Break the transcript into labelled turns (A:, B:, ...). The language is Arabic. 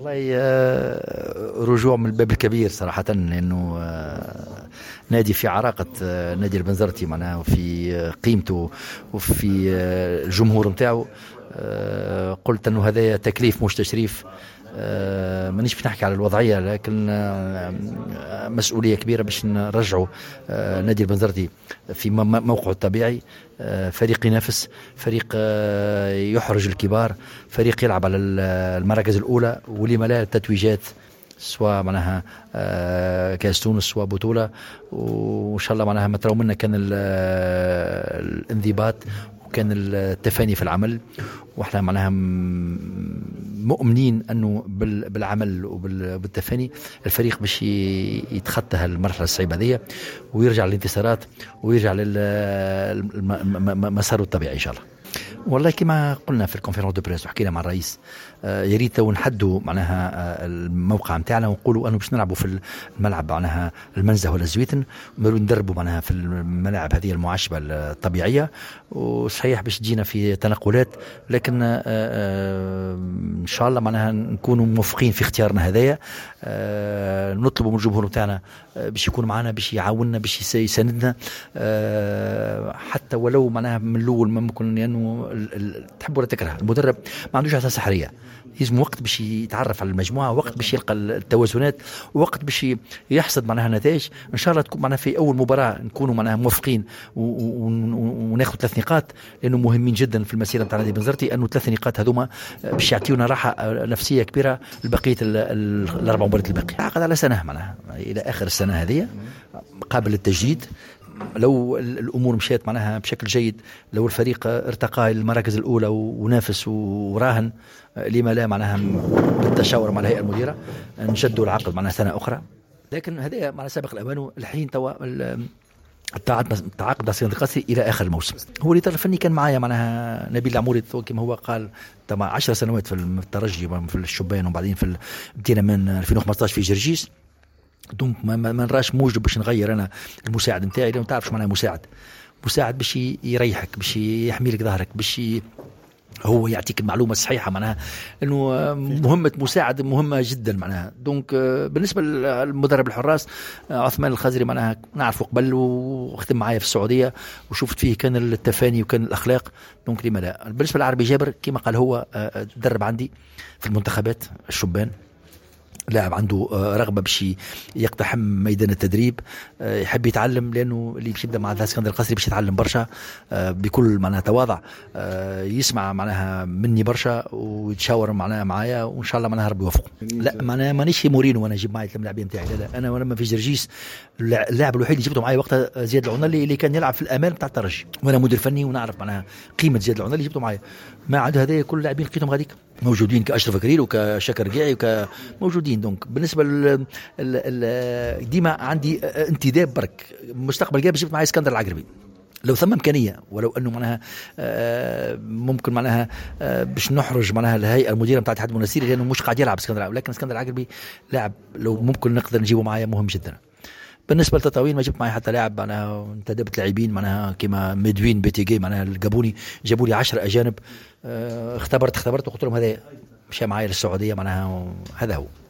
A: والله رجوع من الباب الكبير صراحة، لأنه نادي في عراقة نادي البنزرتي معناها، وفي قيمته وفي الجمهور متاعه. قلت أنه هذا تكليف مش تشريف. مانيش بنحكي على الوضعية، لكن مسؤولية كبيرة باش نرجعوا نادي البنزرتي في موقعه الطبيعي. فريق ينافس، فريق يحرج الكبار، فريق يلعب على المراكز الأولى، ولما لا التتويجات، سواء معناها كاس تونس سواء بطولة. وإن شاء الله معناها ما تروا منا كان الانضباط وكان التفاني في العمل، واحنا معناها مؤمنين انه بالعمل وبالتفاني الفريق باش يتخطى هالمرحله الصعيبه هذه ويرجع للانتصارات ويرجع للمسار الطبيعي ان شاء الله. والله كما قلنا في الكونفيرونس دو بريس وحكينا مع الرئيس، يا ريت نحدوا معناها الموقع نتاعنا ونقولوا انه باش نلعبوا في الملعب معناها المنزه ولا الزويتن، ندربوا معناها في الملاعب هذه المعشبه الطبيعيه. وصحيح باش تجينا في تنقلات، لكن ان شاء الله معناها نكونوا موفقين في اختيارنا هذايا. نطلبوا من الجمهور نتاعنا باش يكون معنا، باش يعاوننا، باش يساندنا، حتى ولو معناها من الاول ممكن، لانه تحب ولا تكره المدرب ما عندوش عصا سحريه، لازم وقت باش يتعرف على المجموعه، وقت باش يلقى التوازنات، وقت باش يحصد معناها نتائج. ان شاء الله تكون معناها في اول مباراه نكونوا معناها موفقين وناخذ 3 نقاط، لانه مهمين جدا في المسيره نتاع نادي بنزرتي، انه 3 نقاط هذوما باش يعطيونا راحه نفسيه كبيره لبقيه الاربع مباريات الباقيه. عقد على سنه معناها الى اخر السنه هذه، قابل للتجديد. لو الامور مشيت معناها بشكل جيد، لو الفريق ارتقى للمراكز الاولى ونافس وراهن، لما لا معناها بالتشاور مع الهيئه المديره نشدوا العقد معناها سنه اخرى. لكن هذا معناها سابق الاوان. الحين توا التعاقد مع سكندر القصري الى اخر الموسم. هو الاداره الفني كان معايا معناها نبيل العموري كما هو قال، تما 10 سنوات في الترجي في الشبان، وبعدين في بدينا من 2015 في جرجيس. دونك ما نراش موجب باش نغير انا المساعد نتاعي، لانه تعرف شو معناها مساعد باش يريحك، باش يحميلك ظهرك، باش هو يعطيك المعلومه الصحيحه، معناها انه مهمه مساعد مهمه جدا معناها. دونك بالنسبه للمدرب الحراس عثمان الخزري معناها نعرفه قبل وختم معايا في السعوديه، وشفت فيه كان التفاني وكان الاخلاق. دونك لما لا. بالنسبه للعربي جابر كما قال هو درب عندي في المنتخبات الشبان، لاعب عنده رغبة باش يقتحم ميدان التدريب، يحب يتعلم، لأنه اللي باش يبدأ مع اسكندر القصري باش يتعلم برشا بكل معناها تواضع، يسمع معناها مني برشا ويتشاور معناها معايا، وإن شاء الله معناها ربي يوفقه. لا معناها مانيش مورينو وأنا أجيب معي اللاعبين نتاعي، لا أنا لما في جرجيس اللاعب الوحيد اللي جبته معي وقتها زياد العنالي، اللي كان يلعب في الأمان بتاع الترجي، وأنا مدير فني ونعرف معناها قيمة زياد العنالي اللي جبته معي. ما عاد هذا كل اللاعبين لقيتهم غاديك موجودين، كأشرف كرير وكشكر قاعي موجودين. دونك بالنسبة ديما عندي انتداب برك مستقبل جاي جبت معي اسكندر العقربي لو ثم إمكانية، ولو أنه معناها ممكن معناها باش نحرج معناها الهيئة المديرة بتاعت اتحاد المنستيري، لأنه مش قاعد يلعب اسكندر، لكن اسكندر العقربي لاعب لو ممكن نقدر نجيبه معايا مهم جدا. بالنسبه للتطاوين ما جبت معي حتى لاعب، انا انتدبت لاعبين معناها كما مدوين بيتيجي معناها الجابوني، جابوا لي 10 اجانب، اختبرت وقلت لهم هذا مشى معايا للسعوديه معناها هذا هو.